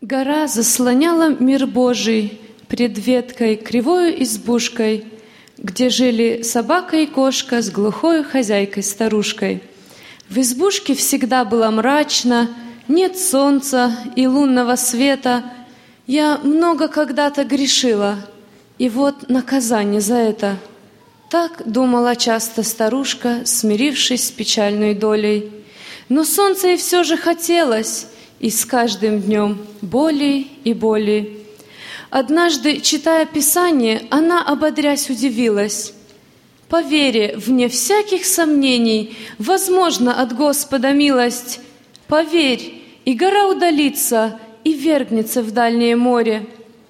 Гора заслоняла мир Божий пред веткой кривою избушкой, где жили собака и кошка с глухою хозяйкой-старушкой. В избушке всегда было мрачно, нет солнца и лунного света. Я много когда-то грешила, и вот наказание за это. Так думала часто старушка, смирившись с печальной долей. Но солнца ей все же хотелось, и с каждым днем более и более. Однажды, читая Писание, она, ободрясь, удивилась. «По вере, вне всяких сомнений, возможно от Господа милость. Поверь, и гора удалится, и вергнется в дальнее море.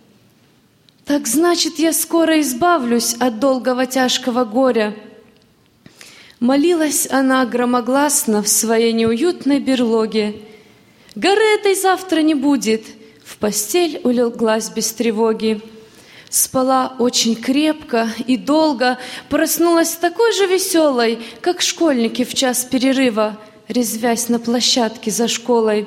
Так значит, я скоро избавлюсь от долгого тяжкого горя». Молилась она громогласно в своей неуютной берлоге. «Горы этой завтра не будет», в постель улеглась без тревоги. Спала очень крепко и долго, проснулась такой же веселой, как школьники в час перерыва, резвясь на площадке за школой.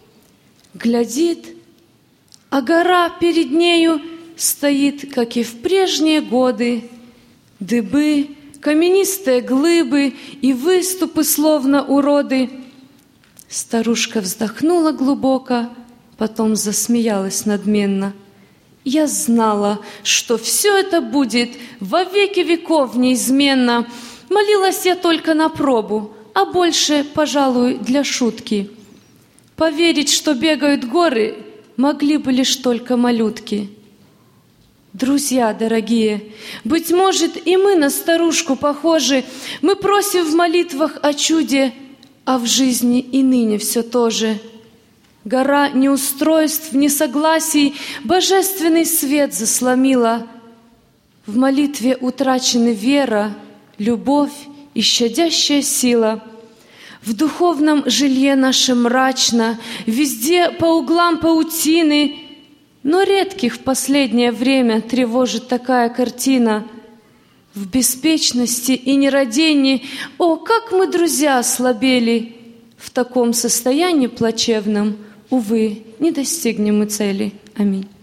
Глядит, а гора перед нею стоит, как и в прежние годы. Дыбы, каменистые глыбы и выступы, словно уроды. Старушка вздохнула глубоко, потом засмеялась надменно. «Я знала, что все это будет во веки веков неизменно. Молилась я только на пробу, а больше, пожалуй, для шутки. Поверить, что бегают горы, могли бы лишь только малютки». Друзья дорогие, быть может, и мы на старушку похожи. Мы просим в молитвах о чуде, а в жизни и ныне все то же. Гора неустройств, несогласий божественный свет засломила. В молитве утрачены вера, любовь и щадящая сила. В духовном жилье нашем мрачно, везде по углам паутины, но редких в последнее время тревожит такая картина. В беспечности и нерадении, о, как мы, друзья, ослабели! В таком состоянии плачевном, увы, не достигнем мы цели. Аминь.